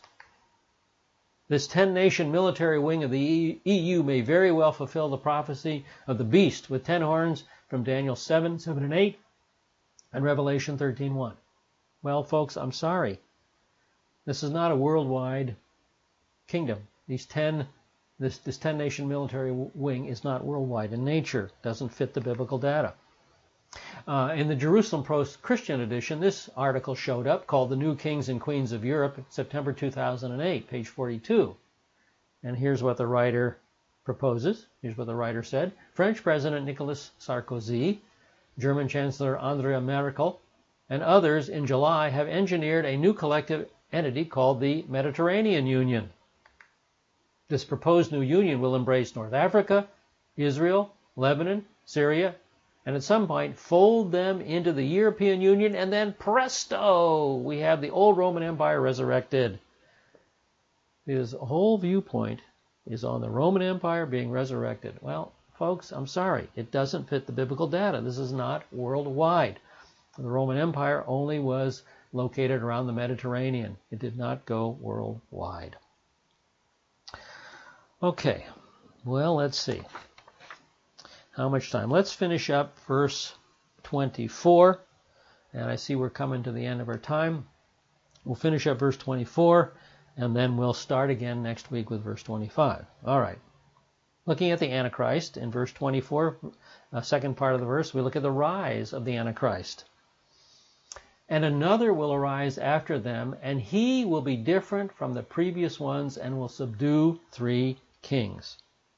This ten-nation military wing of the E U may very well fulfill the prophecy of the beast with ten horns from Daniel seven, seven and eight, and Revelation thirteen, one. Well, folks, I'm sorry. This is not a worldwide kingdom. These ten, this, this ten-nation military wing is not worldwide in nature. Doesn't fit the biblical data. Uh, in the Jerusalem Post-Christian edition, this article showed up called The New Kings and Queens of Europe, September two thousand eight, page forty-two. And here's what the writer proposes. Here's what the writer said. French President Nicolas Sarkozy, German Chancellor Angela Merkel, and others in July have engineered a new collective entity called the Mediterranean Union. This proposed new union will embrace North Africa, Israel, Lebanon, Syria, and at some point fold them into the European Union, and then presto, we have the old Roman Empire resurrected. His whole viewpoint is on the Roman Empire being resurrected. Well, folks, I'm sorry, it doesn't fit the biblical data. This is not worldwide. The Roman Empire only was located around the Mediterranean. It did not go worldwide. Okay, well, let's see. How much time? Let's finish up verse twenty-four. And I see we're coming to the end of our time. We'll finish up verse twenty-four, and then we'll start again next week with verse twenty-five. All right. Looking at the Antichrist in verse twenty-four, uh, second part of the verse, we look at the rise of the Antichrist. And another will arise after them, and he will be different from the previous ones and will subdue three kings.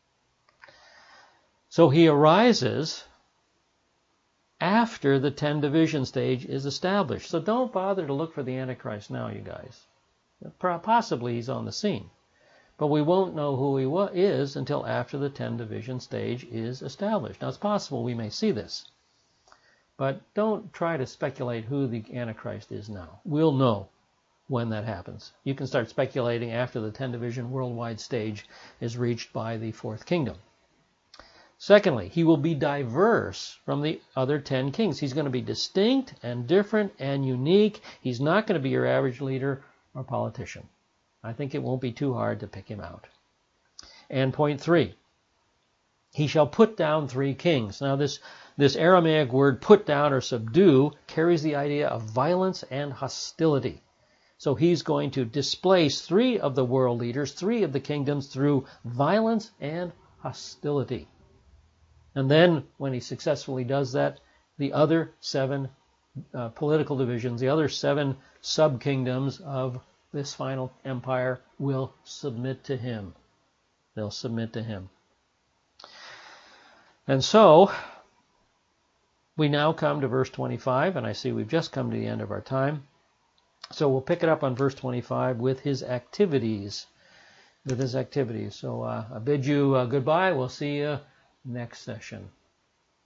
So he arises after the ten division stage is established. So don't bother to look for the Antichrist now, you guys. Possibly he's on the scene. But we won't know who he is until after the ten division stage is established. Now it's possible we may see this. But don't try to speculate who the Antichrist is now. We'll know when that happens. You can start speculating after the ten division worldwide stage is reached by the fourth kingdom. Secondly, he will be diverse from the other ten kings. He's going to be distinct and different and unique. He's not going to be your average leader or politician. I think it won't be too hard to pick him out. And point three, he shall put down three kings. Now this, this Aramaic word put down or subdue carries the idea of violence and hostility. So he's going to displace three of the world leaders, three of the kingdoms through violence and hostility. And then, when he successfully does that, the other seven uh, political divisions, the other seven sub-kingdoms of this final empire will submit to him. They'll submit to him. And so, we now come to verse twenty-five, and I see we've just come to the end of our time. So we'll pick it up on verse twenty-five with his activities. With his activities. So uh, I bid you uh, goodbye. We'll see you next session.